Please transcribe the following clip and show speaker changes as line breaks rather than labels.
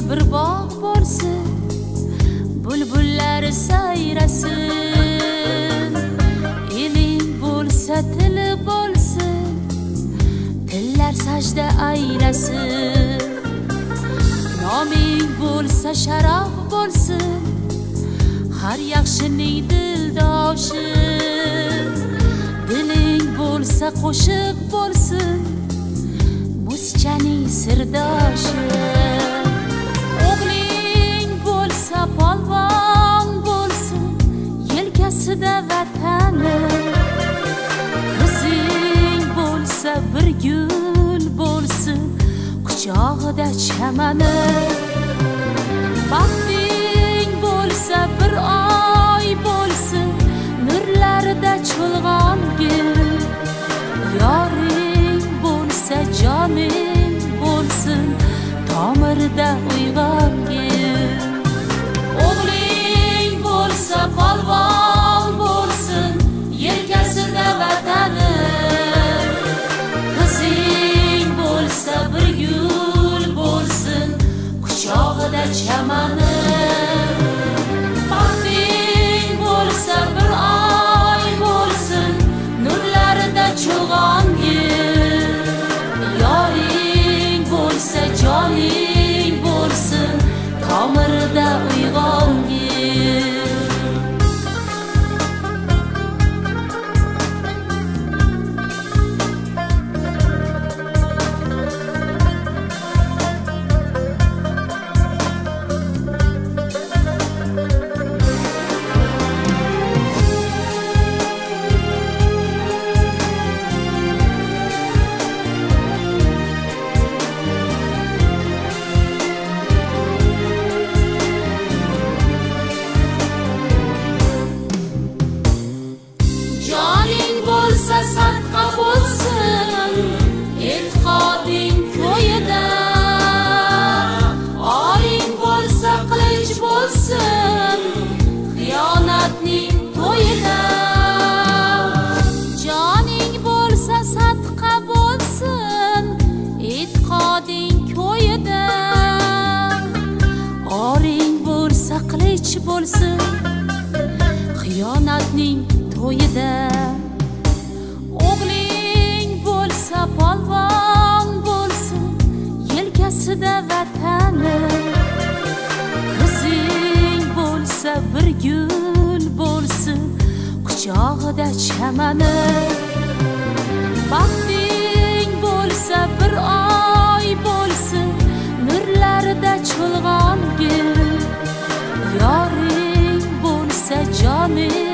bir bog' bo'lsin, bulbullar sayrasin. Eling bo'lsa tili bo'lsin, tillar sajda aylasin. Noming bo'lsa sharaf bo'lsin, har yaxshining dildoshi. Diling bo'lsa qo'shiq bo'lsin, musichaning sirdoshi. O'g'ling bo'lsa polvon bo'lsin, yelkasida vatani. Qizing bo'lsa bir gul bo'lsin, quchog'ida chamani. Baxting bo'lsa bir oy bo'lsin, nurlarida chulg'ongil. Yoring bo'lsa joning bo'lsin, tomirda uyg'ongil. O'g'ling bo'lsa polvon bo'lsin, yelkasida vatani. Qizing bo'lsa bir gul bo'lsin, quchog'ida chamani. Baxting bo'lsa bir oy bo'lsin, nurlarida chulg'ongil. Yoring bo'lsa joning bo'lsin, tomirda uyg'ongil. Sadqa bo'lsin, e'tiqoding ko'yida. Oling bo'lsa qilich bo'lsin, xiyonatning to'yida. Joning bo'lsa sadqa bo'lsin, e'tiqoding ko'yida. Oling bo'lsa qilich bo'lsin, xiyonatning to'yida. O'g'ling bo'lsa polvon bo'lsin, yelkasida vatani. Qizing bo'lsa bir gul bo'lsin, quchog'ida chamani. Baxting bo'lsa bir oy bo'lsin, nurlarida chulg'ongil. Yoring bo'lsa joning